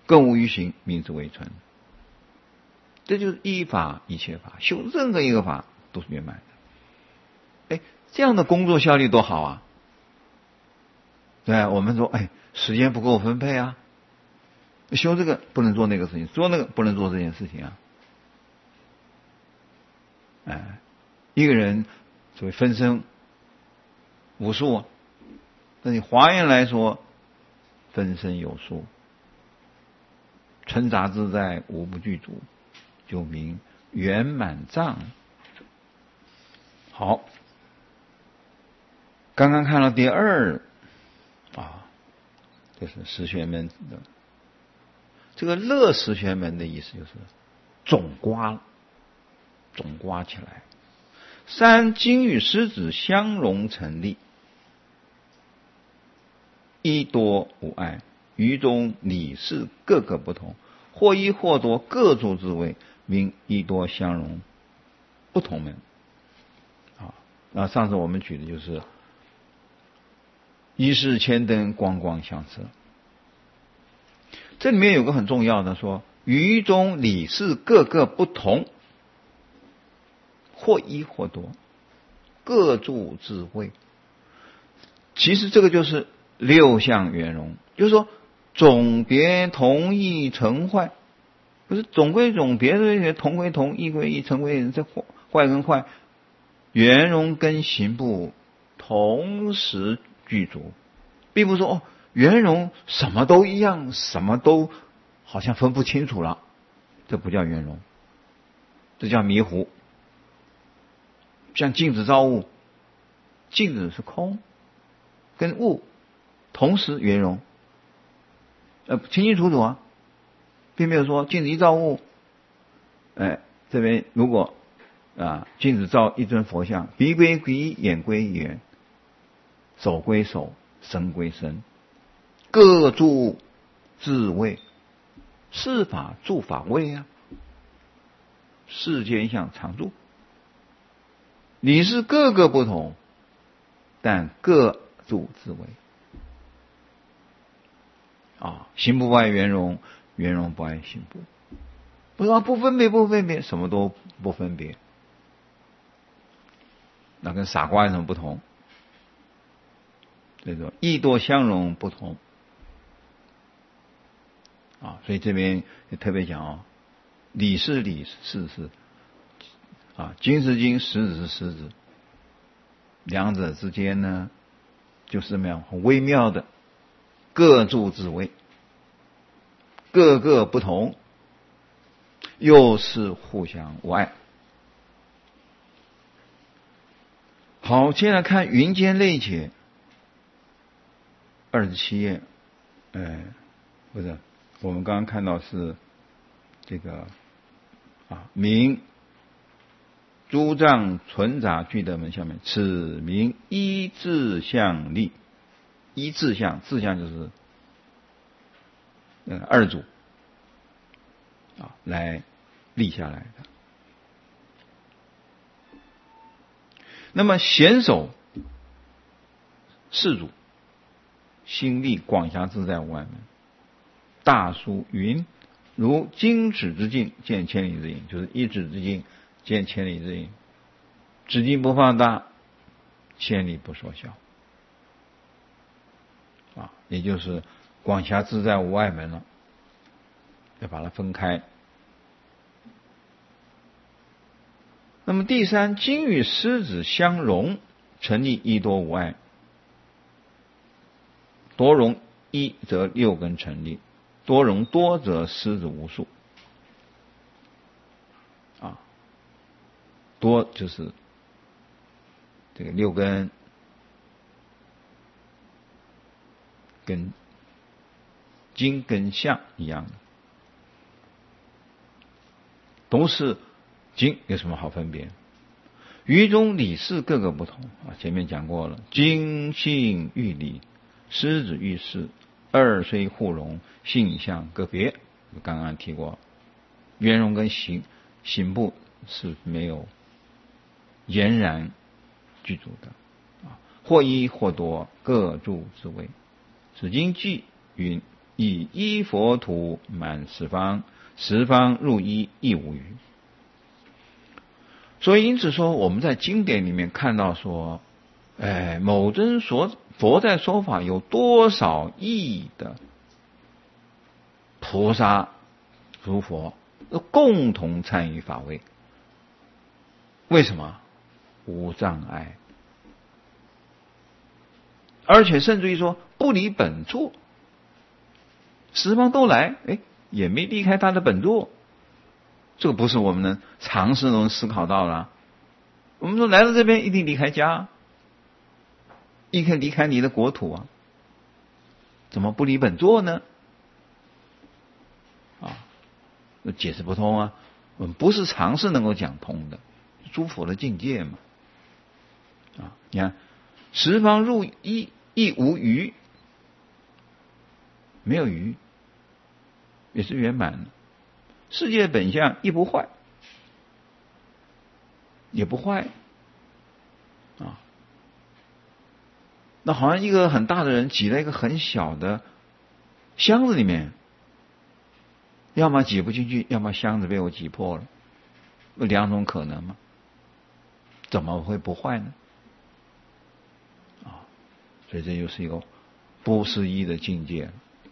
更无余行，名之为存。这就是依法一切法，修任何一个法都是圆满的。这样的工作效率多好啊！对，我们说，时间不够分配啊，修这个不能做那个事情，做那个不能做这件事情啊。一个人所谓分身无数啊，那你华严来说，分身有数，纯杂自在，无不具足，就名圆满藏。好，刚刚看了第二这是十玄门的这个乐十玄门的意思，就是总刮起来。三经与实质相融成立，一多无碍，于中理事各个不同，或一或多，各住自位，名一多相融不同门。上次我们举的就是一世千灯，光光相射。这里面有个很重要的说，于中理事各个不同，或一或多，各住自位。其实这个就是六相圆融，就是说总别同异成坏，不是总归总，别的同归同，异归异，成归成，这坏跟坏，圆融跟行部同时具足，并不是说圆融什么都一样，什么都好像分不清楚了，这不叫圆融，这叫迷糊。像镜子照物，镜子是空，跟物同时圆融，清清楚楚啊，并没有说镜子一照物，这边如果镜子照一尊佛像，鼻归鼻，眼归眼，手归手，身归身，各住自位，是法住法位啊，世间相常住。理事各个不同，但各住自位。行不爱圆融，圆融不爱行不。不是不分别，什么都不分别。那跟傻瓜有什么不同？所以说义多相融不同。所以这边也特别讲理是理，事是经是经，实质是实质，两者之间呢，就是这么样很微妙的各住自位，各个不同，又是互相无碍。好，接下来看云间类解27页，不是，我们刚刚看到是这个名诸障纯杂具德门下面，此名依自相立，依自相，自相就是二组来立下来的。那么显首四组，心力广狭自在无碍门。大书云：如经指之境，见千里之影，就是一指之境见千里之影，指境不放大，千里不缩小。也就是广狭自在无碍门了，要把它分开。那么第三，经与实质相融，成立一多无碍。多融一则六根成立，多融多则实质无数。多就是这个六根跟经跟相一样的，都是经，有什么好分别？于中理事各个不同前面讲过了，经性欲理，实质欲事，二虽互融，性相各别。刚刚提过，圆融跟行部是没有俨然具足的或一或多，各住自位。此经记云： 以一佛土满十方，十方入一，亦无余。所以因此说，我们在经典里面看到说，某尊佛在说法有多少亿的菩萨诸佛共同参与法会。为什么？无障碍。而且甚至于说不离本座，十方都来，也没离开他的本座。这个不是我们能常识能思考到了。我们说来到这边一定离开家，一定离开你的国土啊，怎么不离本座呢？那解释不通啊，我们不是常识能够讲通的，诸佛的境界嘛。你看十方入一，亦无余，没有余，也是圆满的。世界本相亦不坏，也不坏那好像一个很大的人挤在一个很小的箱子里面，要么挤不进去，要么箱子被我挤破了，两种可能嘛，怎么会不坏呢？所以这就是一个不思议的境界。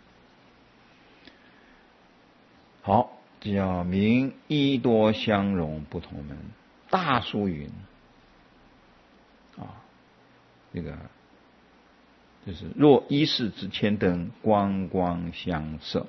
好，这叫名一多相容不同门。大疏云这个就是若一世之千灯，光光相射。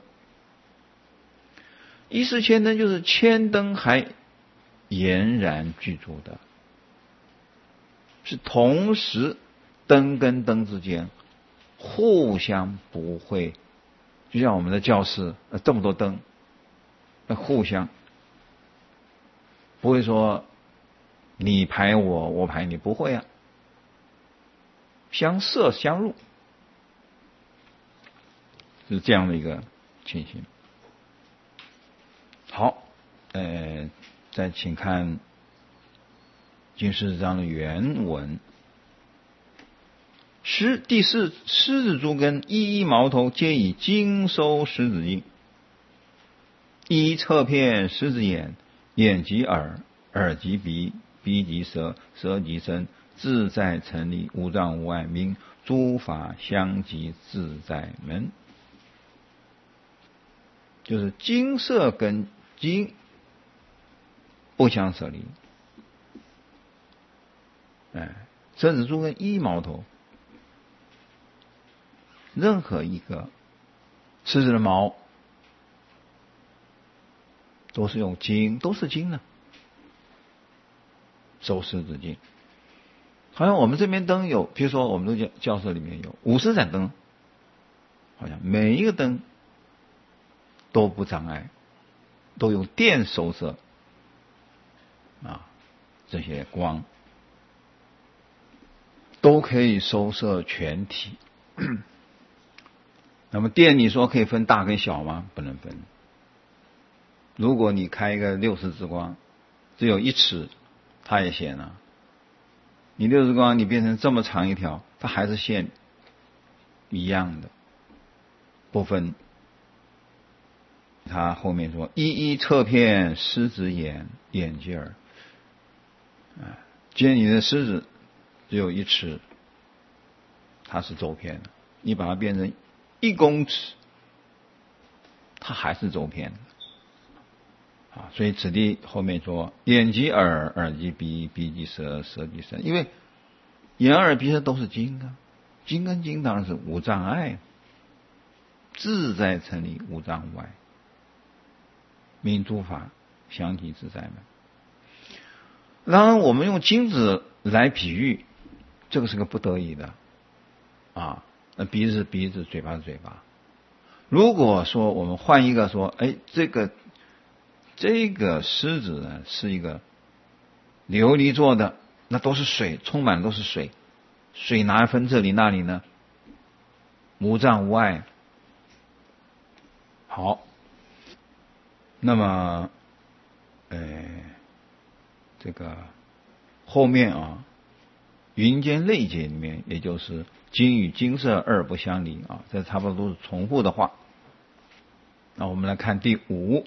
一世千灯就是千灯还俨然具足的，是同时灯跟灯之间互相不会，就像我们的教室这么多灯，互相不会说你排我，我排你，不会啊，相射相入，是这样的一个情形。好，再请看经释章的原文。第四，狮子诸根一一毛头，皆以经收狮子印。一侧遍狮子眼，眼即耳，耳即鼻，鼻即舌，舌即身，自在成立，无障无碍，名诸法相即自在门。就是精色跟精不相舍离。狮子诸根一毛头，任何一个狮子的毛都是用金，都是金呢，收狮子金。好像我们这边灯有，比如说我们的教室里面有50盏灯，好像每一个灯都不障碍，都用电收摄这些光，都可以收摄全体。那么电你说可以分大跟小吗？不能分。如果你开一个60支光，只有1尺，它也显了。你60支光你变成这么长一条，它还是线一样的，不分。他后面说一一侧遍狮子眼，眼即耳。既然你的狮子只有1尺，它是周遍的，你把它变成1公尺，它还是周遍的。所以此地后面说眼即耳，耳即鼻，鼻即舌，舌即身。因为眼耳鼻舌都是金啊，金跟金当然是无障碍，自在成立，无障无碍，名诸法相即自在门。当然我们用金子来比喻，这个是个不得已的那鼻子是鼻子，嘴巴是嘴巴。如果说我们换一个说，这个狮子呢是一个琉璃做的，那都是水，充满都是水，水哪分这里那里呢？无障无碍。好，那么这个后面云间类解里面，也就是金与金色二不相离这差不多都是重复的话。 那我们来看第5，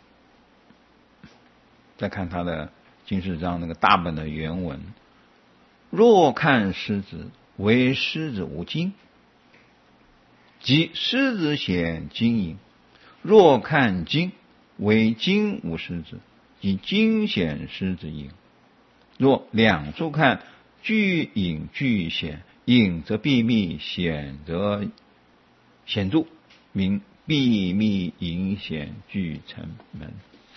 再看他的经世章那个大本的原文。若看狮子，为狮子无精，即狮子显精隐；若看精，为精无狮子，即精显狮子隐。若两处看，俱隐俱显，隐则闭密，显则显著，名闭密隐显俱成门。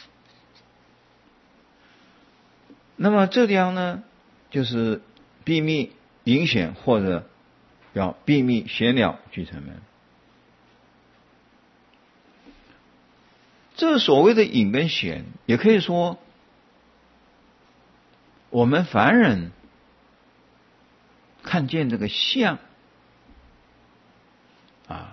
那么这样呢，就是闭密隐显，或者叫闭密显了俱成门。这所谓的隐跟显，也可以说我们凡人看见这个相啊，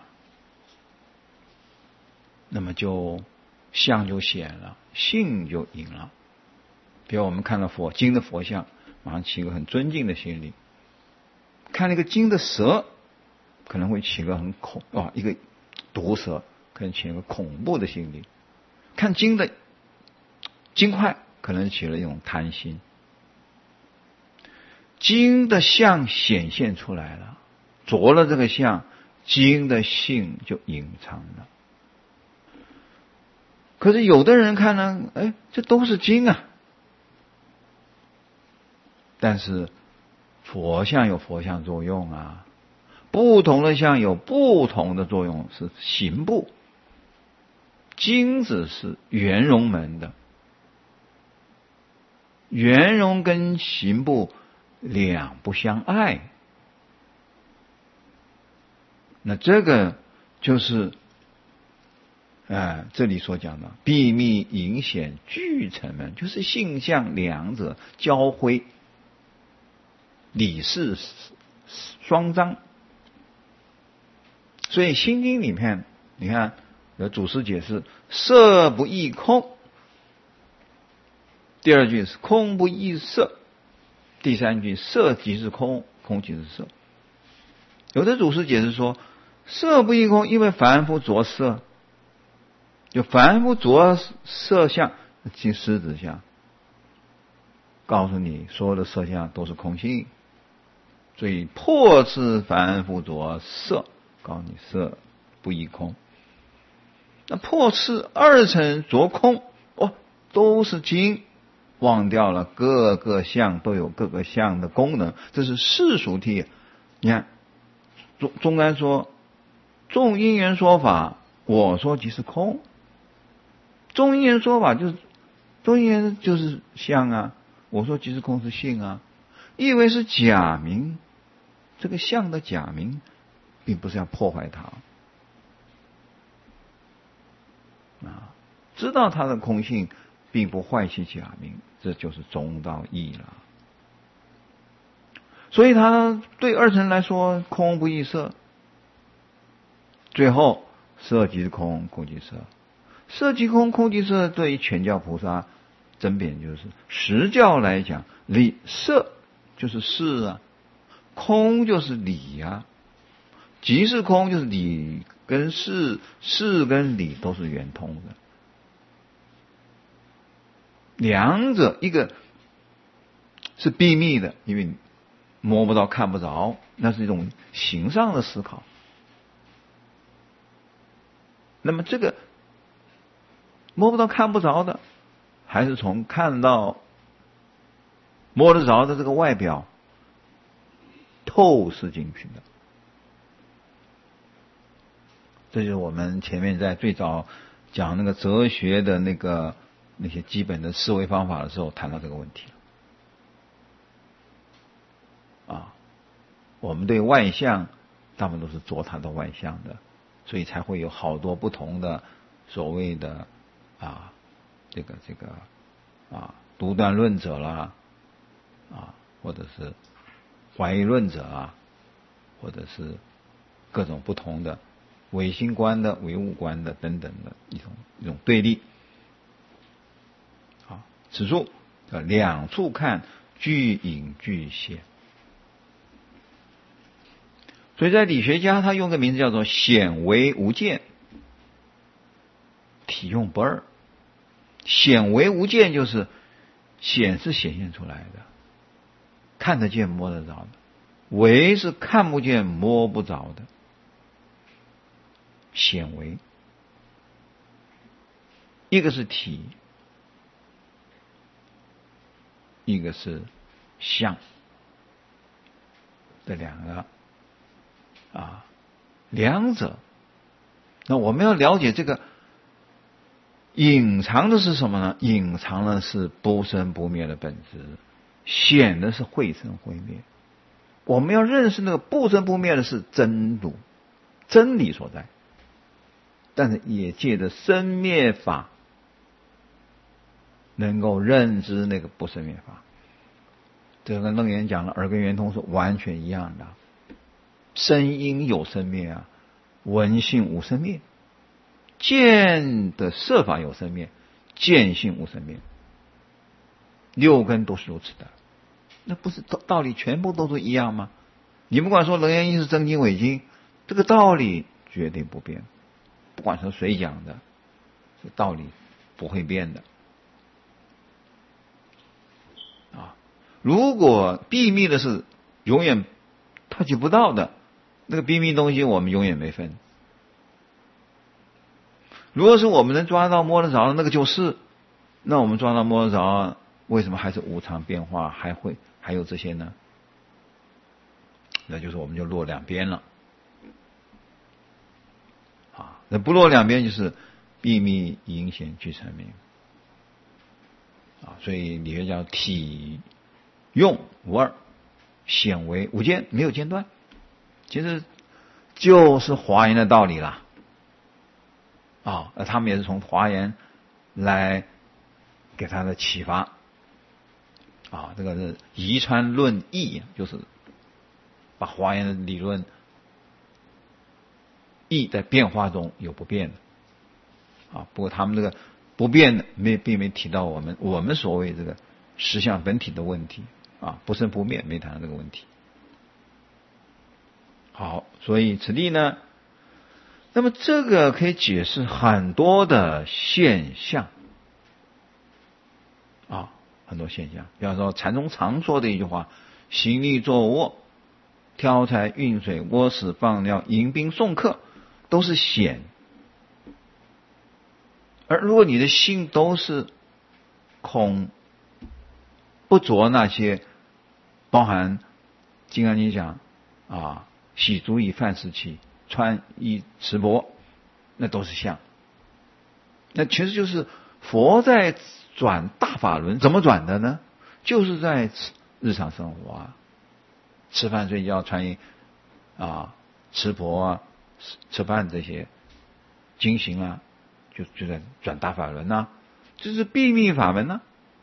那么就相就显了，性就隐了。比如我们看到佛经的佛像，马上起一个很尊敬的心理；看那个金的蛇，可能会起个一个毒蛇，可能起一个恐怖的心理；看金的金块，可能起了一种贪心。金的相显现出来了，着了这个相，金的性就隐藏了。可是有的人看呢，这都是金啊。但是佛像有佛像作用啊，不同的相有不同的作用，是行部。金子是圆融门的，圆融跟行部两不相碍。那这个就是这里所讲的闭密隐显俱成门，就是性相两者交辉，理事双彰。所以心经里面你看有祖师解释，色不异空，第2句是空不异色，第3句色即是空，空即是色。有的祖师解释说，色不异空，因为凡夫着色，就凡夫着色相即狮子相，告诉你所有的色相都是空性，所以破斥凡夫着色，告诉你色不异空。那破斥二乘着空，都是精，忘掉了各个相都有各个相的功能，这是世俗谛。你看中观说，众因缘说法，我说即是空。众因缘说法就是众因缘就是相啊，我说即是空是性啊，意为是假名，这个相的假名并不是要破坏它知道它的空性，并不坏其假名，这就是中道义了。所以他对二乘来说，空不异色。最后色即是空，空即色。色即空，空即色，对于全教菩萨争辩就是，实教来讲，色就是事啊，空就是理啊，即是空就是理跟事，事跟理都是圆通的。两者一个是闭密的，因为摸不到看不着，那是一种形上的思考。那么这个摸不到看不着的，还是从看到摸得着的这个外表透视进去的。这就是我们前面在最早讲那个哲学的那些基本的思维方法的时候谈到这个问题我们对外相大部分都是着它的外相的，所以才会有好多不同的所谓的独断论者啦或者是怀疑论者或者是各种不同的唯心观的、唯物观的等等的一种对立。此处两处看，俱隐俱显。所以在理学家他用个名字叫做显微无见。 体用不二。显为无见就是显是显现出来的，看得见摸得着的，为是看不见摸不着的。显为一个是体，一个是相，这两个两者，那我们要了解这个隐藏的是什么呢？隐藏的是不生不灭的本质，显的是会生会灭。我们要认识那个不生不灭的是真如，真理所在，但是也借着生灭法能够认知那个不生灭法。这跟楞严讲的耳根圆通是完全一样的。声音有生灭啊，闻性无生灭。见的色法有生灭，见性无生灭，六根都是如此的。那不是道理全部都是一样吗？你不管说楞严一是真经伪经，这个道理绝对不变，不管是谁讲的，这道理不会变的。如果秘密的是永远touch不到的，那个秘密东西我们永远没分。如果是我们能抓到摸得着的那个就是，那我们抓到摸得着，为什么还是无常变化，还有这些呢？那就是我们就落两边了。那不落两边就是秘密隐显俱成明。所以理学叫体用无二，显为无间，没有间断。其实就是华严的道理啦。他们也是从华严来给他的启发。这个是遗传论义，就是把华严的理论义在变化中有不变的。不过他们这个不变的并没提到我们所谓这个实相本体的问题。不生不灭没谈到这个问题。好，所以此地呢，那么这个可以解释很多的现象。很多现象，比方说禅宗常说的一句话：行立坐卧，挑柴运水，窝屎放尿，迎宾送客，都是显。而如果你的心都是空，不着那些包含金刚经讲洗足以饭食器，穿衣持钵，那都是相。那其实就是佛在转大法轮，怎么转的呢？就是在日常生活吃饭睡觉穿衣持钵吃饭这些经行就在转大法轮这是秘密法门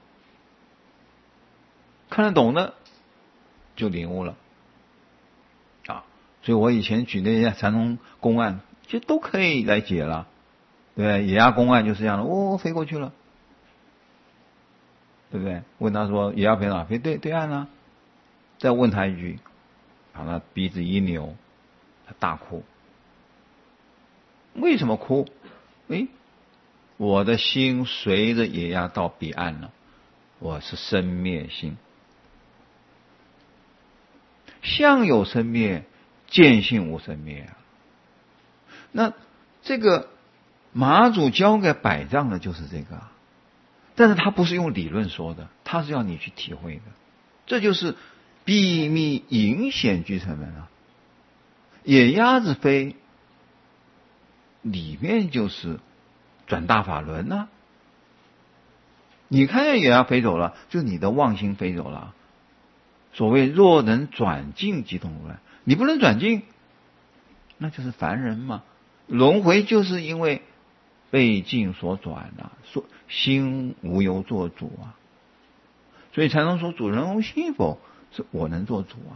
看得懂的就领悟了所以我以前举那些禅宗公案，其实都可以来解了。对，野鸭公案就是这样的，飞过去了，对不对？问他说野鸭飞哪？飞对岸再问他一句，他鼻子一扭，他大哭。为什么哭？我的心随着野鸭到彼岸了，我是生灭心，相有生灭，见性无生灭那这个马祖教给百丈的就是这个但是他不是用理论说的，他是要你去体会的。这就是秘密隐显俱成门野鸭子飞里面就是转大法轮你看见野鸭飞走了，就你的妄心飞走了。所谓若能转境即同如来，你不能转境，那就是凡人嘛。轮回就是因为被境所转说心无由做主所以禅宗说主人无心否，是我能做主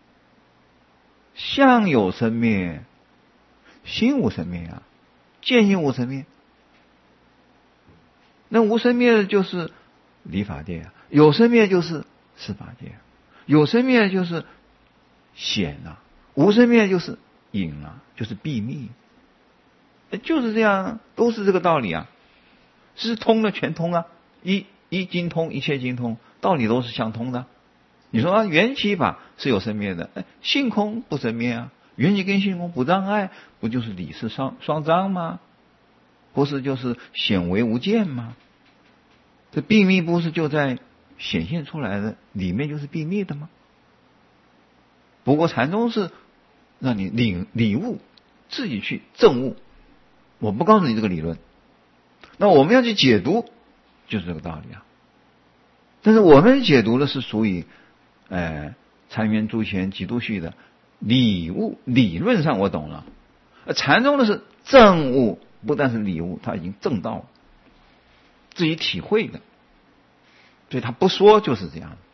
相有生灭，心无生灭见性无生灭。那无生灭的就是理法界有生灭就是事法界有生灭就是显无生灭就是隐就是秘密，就是这样，都是这个道理是通的全通啊，一精通，一切精通，道理都是相通的。你说啊，缘起法是有生灭的，性空不生灭啊，缘起跟性空不障碍，不就是理事双彰吗？不是就是显为无间吗？这秘密不是就在显现出来的，里面就是秘密的吗？不过禅宗是让你领悟，自己去证悟，我不告诉你这个理论，那我们要去解读，就是这个道理啊。但是我们解读的是属于禅院诸贤几度序的理悟，理论上我懂了。禅宗的是证悟，不但是理悟，他已经证到了，自己体会的，所以他不说就是这样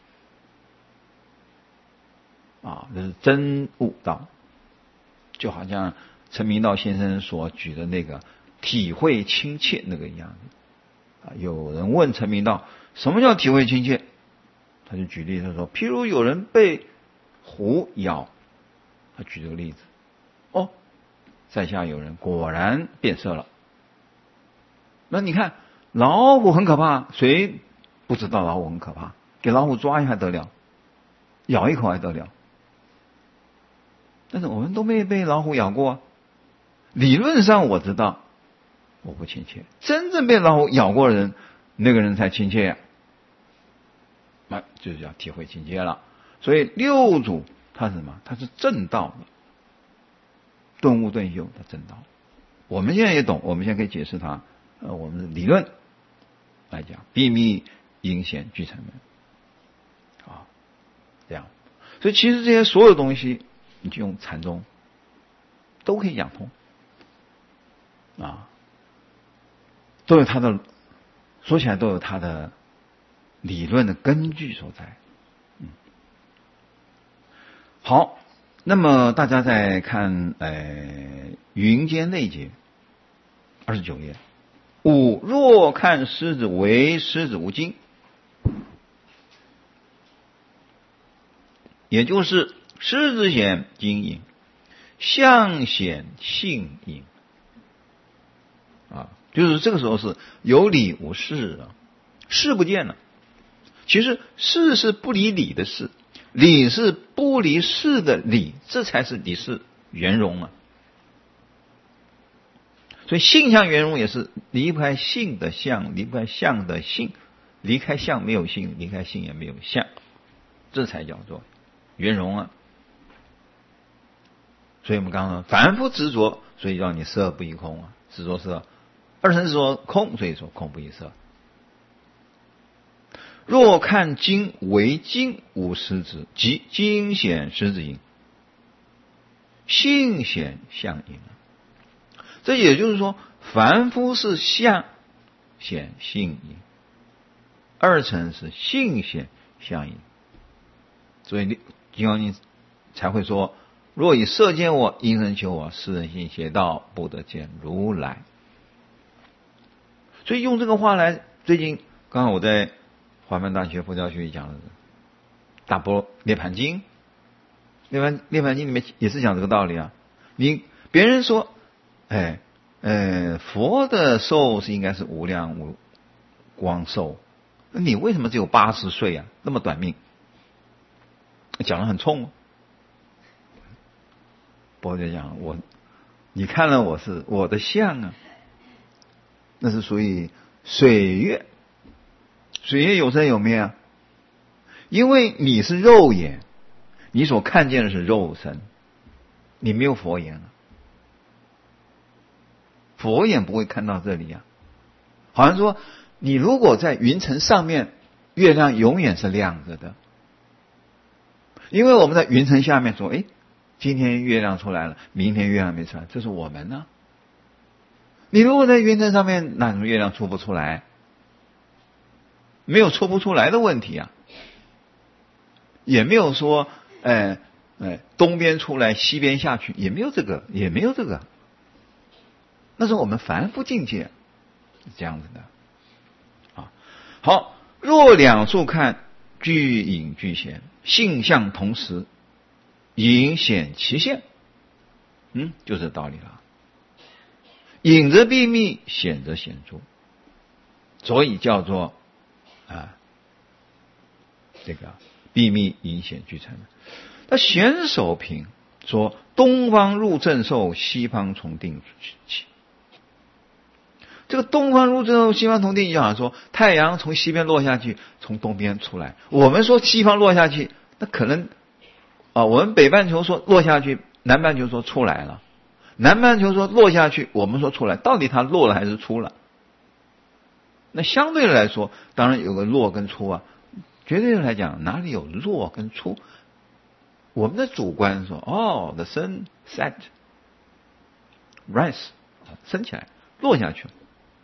啊，这是真悟道。就好像陈明道先生所举的那个体会亲切那个一样啊。有人问陈明道什么叫体会亲切，他就举例，他说譬如有人被虎咬，他举这个例子，在下有人果然变色了。那你看老虎很可怕，谁不知道老虎很可怕？给老虎抓一下得了，咬一口还得了。但是我们都没被老虎咬过啊，理论上我知道我不亲切，真正被老虎咬过的人，那个人才亲切呀。那就是要体会亲切了。所以六祖他是什么？他是正道的，顿悟顿修，他正道。我们现在也懂，我们现在可以解释它。我们的理论来讲，秘密因显俱成门啊，这样。所以其实这些所有东西，你就用禅宗都可以讲通啊，都有它的，说起来都有它的理论的根据所在。好，那么大家再看云间类节29页，五若看狮子为狮子无精，也就是狮子显精隐，象显性隐啊，就是这个时候是有理无事啊，事不见了。其实事是不离理的事，理是不离事的理，这才是理事圆融啊。所以性相圆融也是离不开性的相，离不开相的性，离开相没有性，离开性也没有相，这才叫做圆融啊。所以我们刚刚说凡夫执着，所以让你色不异空啊，执着色；二乘执着空，所以说空不异色。若看精为精无实质，即精显实质隐，性显相隐。这也就是说，凡夫是相显性隐，二乘是性显相隐。所以金刚经才会说：若以色见我，因身求我，是人心邪道，不得见如来。所以用这个话来，最近刚刚我在华梵大学佛教学讲的《大般涅盘经》，涅盘经里面也是讲这个道理啊。别人说，佛的寿是应该是无量无光寿，那你为什么只有80岁啊？那么短命，讲得很冲哦。佛就讲你看了我是我的相啊，那是属于水月。水月有生有灭啊，因为你是肉眼，你所看见的是肉身，你没有佛眼啊，佛眼不会看到这里啊。好像说，你如果在云层上面，月亮永远是亮着的，因为我们在云层下面说，今天月亮出来了，明天月亮没出来，这是我们呢。你如果在云层上面，那月亮出不出来？没有出不出来的问题啊，也没有说东边出来西边下去，也没有这个，那是我们凡夫境界是这样子的啊。好，若两处看，俱隐俱显，性相同时，隐显其现，就这道理了。隐则秘密，显则显著。 所以叫做这个秘密隐显俱成。那显首品说东方入正受，西方从定起。这个东方入正受，西方从定起，就好像说太阳从西边落下去，从东边出来。我们说西方落下去，那可能我们北半球说落下去，南半球说出来了。南半球说落下去，我们说出来，到底它落了还是出了？那相对来说，当然有个落跟出啊。绝对来讲，哪里有落跟出？我们的主观说the sun set rise 升起来，落下去了。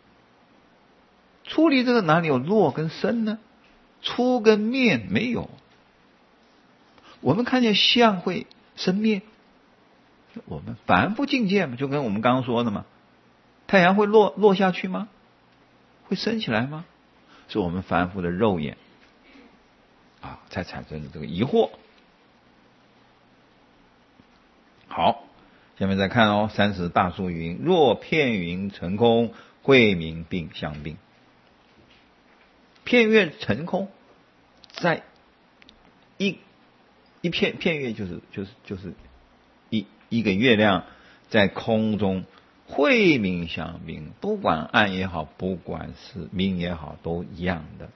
出离这个哪里有落跟升呢？出跟灭没有。我们看见相会生灭，我们凡夫境界嘛，就跟我们刚刚说的嘛，太阳会落下去吗？会升起来吗？是我们凡夫的肉眼才产生的这个疑惑。好，下面再看30大数云：若片云成空，慧明并相并。片月成空，在一片月就是一个月亮在空中，慧明相并，不管暗也好，不管是明也好，都一样的。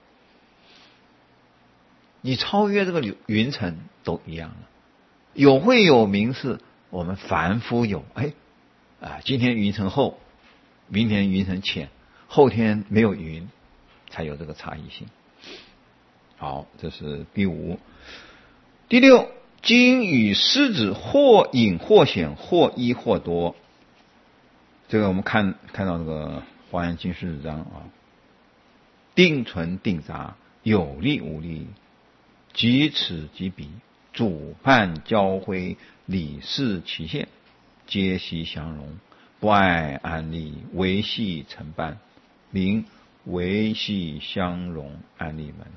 你超越这个云层都一样了。有慧有明是我们凡夫有，今天云层厚，明天云层浅，后天没有云，才有这个差异性。好，这是第5。第6，经与狮子或隐或显，或一或多。这个我们看到这个华严经狮子章定存定杂，有利无利，即此即彼，主伴交辉，理事其现，皆悉相融，不爱安立，维系成伴，名维系相融安立门。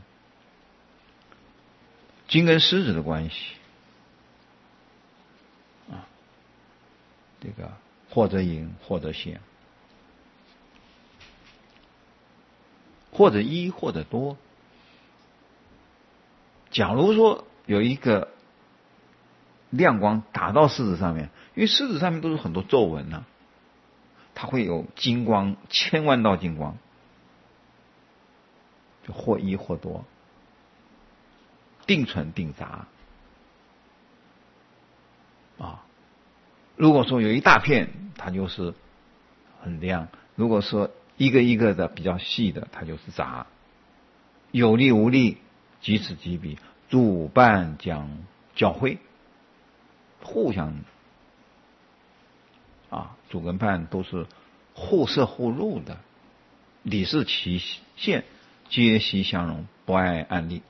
经跟狮子的关系这个或者隐或者显，或者一或者多。假如说有一个亮光打到狮子上面，因为狮子上面都是很多皱纹它会有金光，1000万道金光，就或一或多，定存定杂如果说有一大片，它就是很亮；如果说一个一个的比较细的，它就是杂。有利无利，即此即彼，主伴将交辉，互相主跟伴都是互摄互入的，理事其现，皆悉相融，不爱暗立，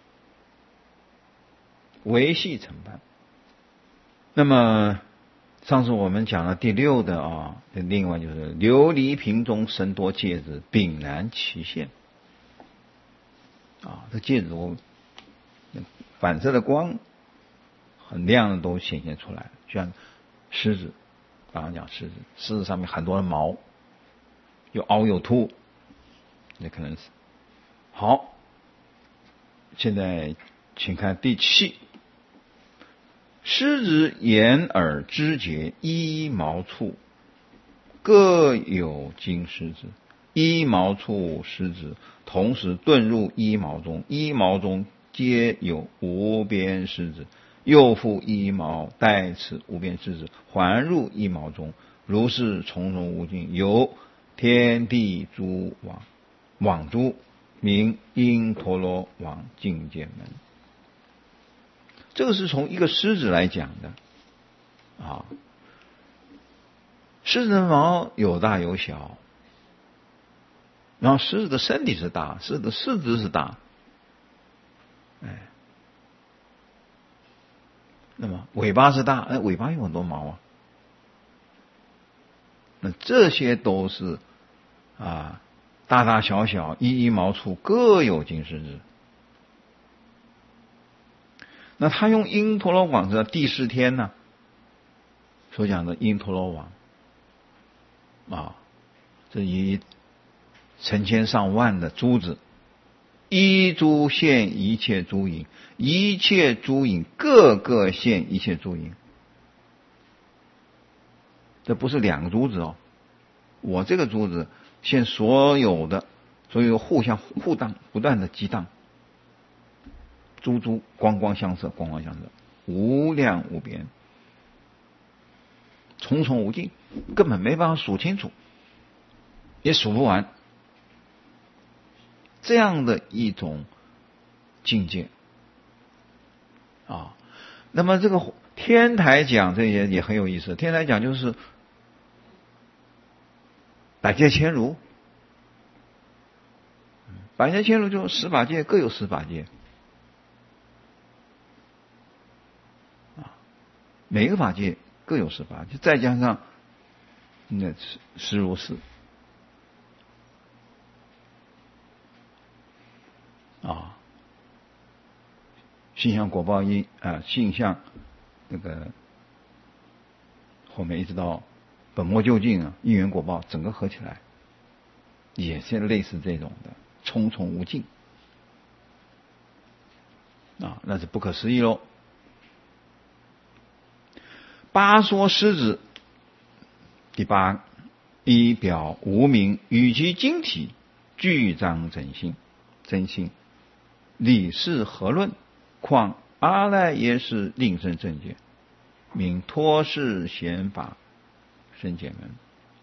维系成伴。那么上次我们讲了第6的另外就是琉璃瓶中生多芥子，炳然其现这芥子反射的光很亮的都显现出来，就像狮子，刚刚讲狮子上面很多的毛，有凹有凸，那可能是。好，现在请看第7。狮子眼耳肢节一毛处，各有经狮子。一毛处狮子同时遁入一毛中，一毛中皆有无边狮子，又复一毛待此无边狮子还入一毛中，如是重重无尽，由天地诸网诸，名因陀罗网境界门。这个是从一个狮子来讲的狮子的毛有大有小，然后狮子的身体是大，狮子的四肢是大，那么尾巴是大，尾巴有很多毛那这些都是大大小小一毛处各有经狮子。那他用因陀罗网是第4天所讲的因陀罗网这以成千上万的珠子，一珠现一切诸影，一切诸影各个现一切诸影。这不是两个珠子哦，我这个珠子现所有互相互荡，不断的激荡，珠珠光光相射，光光相射，无量无边，重重无尽，根本没办法数清楚，也数不完。这样的一种境界啊，那么这个天台讲这些也很有意思。天台讲就是百界千如，百界千如就18界各有18界啊，每个法界各有18界，再加上那实如是啊，性相果报因啊，性相那个后面一直到本末究竟啊，因缘果报整个合起来，也是类似这种的重重无尽啊，那是不可思议喽。八说狮子第8，一表无名，与其经体，具彰真心，真心理事何论？况阿赖耶识令生正见，名托事显法生解门。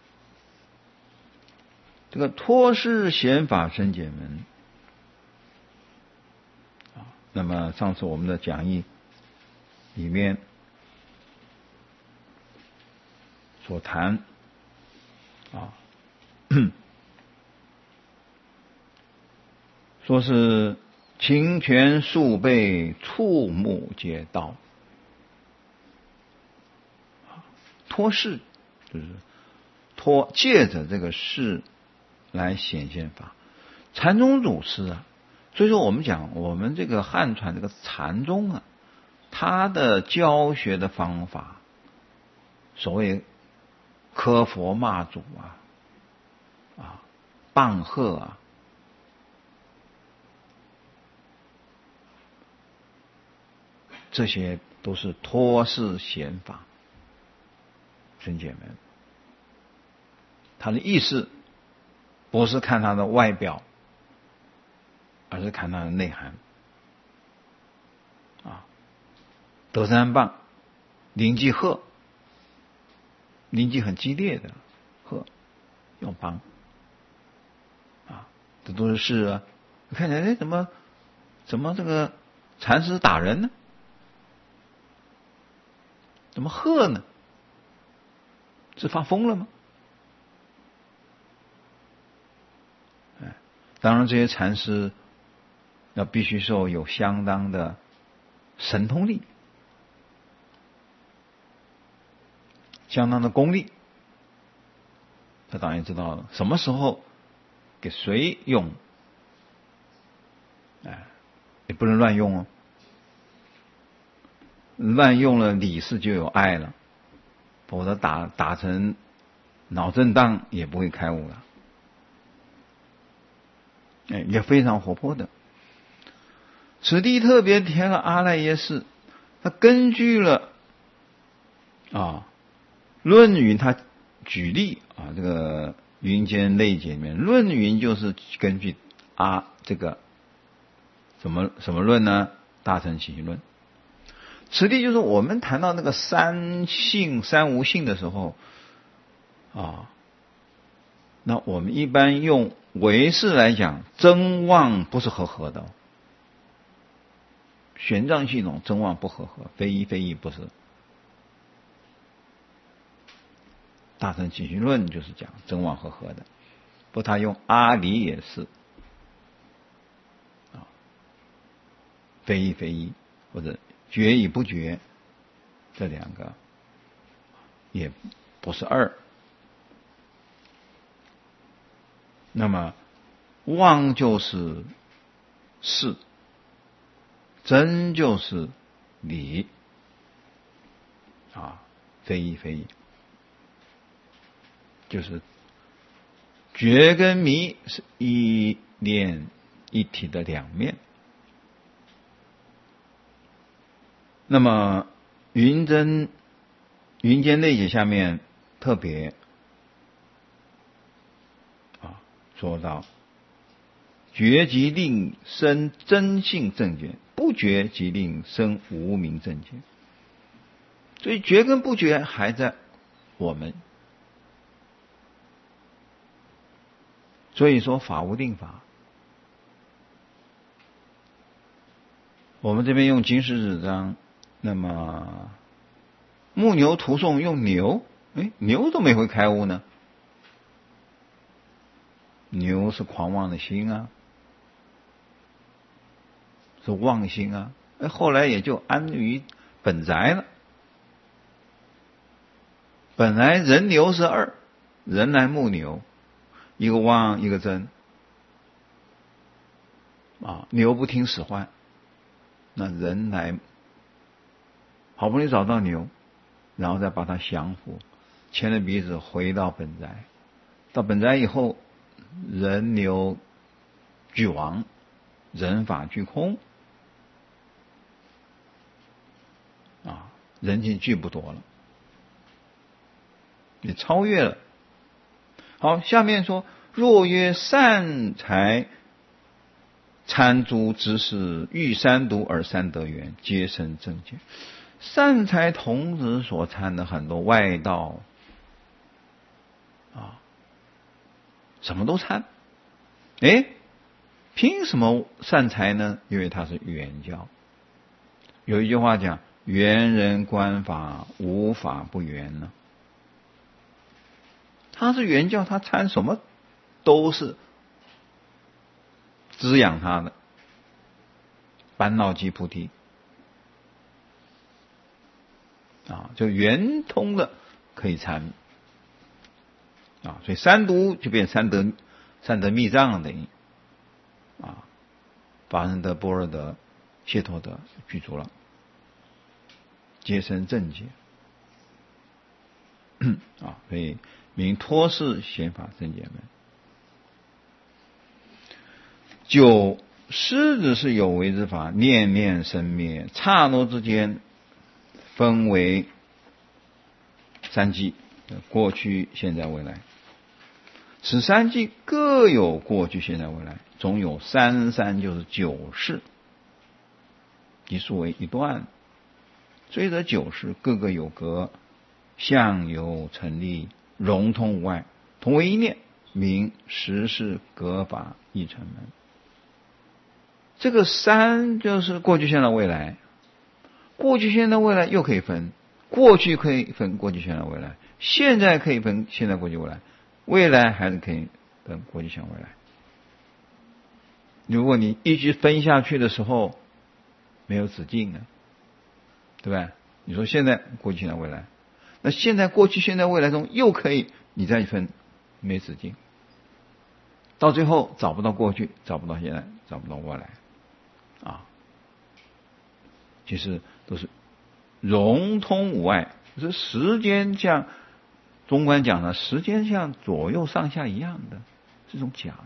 这个托事显法生解门啊，那么上次我们的讲义里面所谈啊，说是勤泉数倍，触目皆道。托事就是借着这个事来显现法。禅宗祖师啊，所以说我们讲我们这个汉传这个禅宗啊，他的教学的方法，所谓磕佛骂祖啊，棒喝啊，这些都是托事显法生解门。他的意思不是看他的外表，而是看他的内涵啊。德山棒灵机鹤，灵机很激烈的鹤用棒啊，这都是事啊。看起来怎么这个禅师打人呢？怎么鹤呢？是发疯了吗？当然这些禅师要必须受有相当的神通力，相当的功力，他当然知道了什么时候给谁用，也不能乱用哦，乱用了理事就有碍了，否则打成脑震荡也不会开悟了。也非常活泼的。此地特别提了阿赖耶识，他根据了论语，他举例这个云间类解里面，论云就是根据这个什么论呢？大乘起信论。此地就是我们谈到那个三性三无性的时候那我们一般用唯识来讲，真妄不是和的，玄奘系统真妄不和，非一非一不是。大乘起信论就是讲真妄和的，不，他用阿离也是非一非一，或者觉与不觉，这两个也不是二。那么妄就是事，真就是理非一非一，就是觉跟迷是一念一体的两面。那么云间内解下面特别说到，觉即令生真性正觉，不觉即令生无明正觉。所以觉跟不觉还在我们。所以说法无定法，我们这边用经世子章，那么木牛图诵用牛，牛都没会开悟呢。牛是狂妄的心啊，是妄心啊，后来也就安于本宅了。本来人牛是二，人来木牛，一个妄一个真牛不听使唤，那人来好不容易找到牛，然后再把它降服，牵着鼻子回到本宅。到本宅以后，人牛俱亡，人法俱空人境俱不多了，也超越了。好，下面说，若曰善财参诸知识，欲三毒而三得缘，皆生正见。善财童子所参的很多外道什么都参，凭什么善财呢？因为它是圆教。有一句话讲，圆人观法，无法不圆呢。他是圆教，他参什么都是滋养他的，烦恼即菩提就圆通的可以参所以三毒就变三得密藏了，等于法身德、般若德、解脱德具足了，皆生正解所以名托示显法正解门。九狮子是有为之法，念念生灭，刹那之间分为三际，过去、现在、未来。此三际各有过去、现在、未来，总有三就是九世，即数为一段。虽则九世各个有格，相由成立，融通无碍，同为一念，名十世格法一成门。这个三就是过去、现在、未来。过去、现在、未来又可以分，过去可以分过去、现在、未来，现在可以分现在、过去、未来，未来还是可以分过去、现在、未来。如果你一直分下去的时候，没有止境啊，对吧？你说现在、过去、现在、未来，那现在、过去、现在、未来中又可以你再分，没止境，到最后找不到过去，找不到现在，找不到未来其实都是融通无碍。就是时间像中观讲的，时间像左右上下一样的，这种假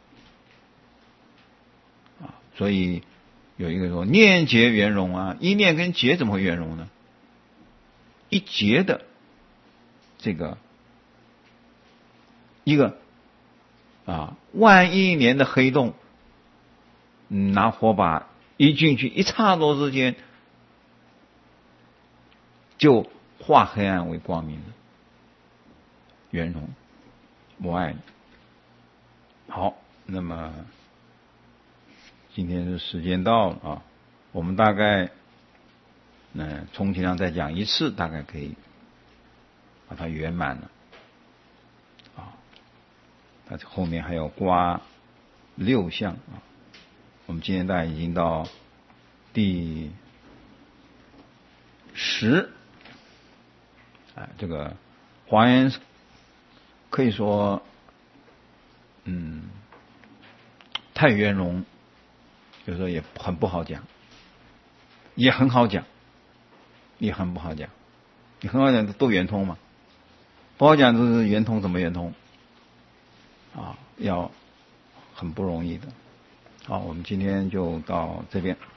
所以有一个说念结圆融一念跟结怎么会圆融呢？一结的这个一个万亿年的黑洞，拿火把一进去，一刹那之间就化黑暗为光明的圆融无碍。好，那么今天是时间到了我们大概充其量再讲一次，大概可以把它圆满了它后面还有刮六项我们今天大概已经到第10这个华严可以说太圆融，有时候也很不好讲，也很好讲，也很不好讲。你很好讲都圆通嘛，不好讲就是圆通，怎么圆通要很不容易的。好，我们今天就到这边。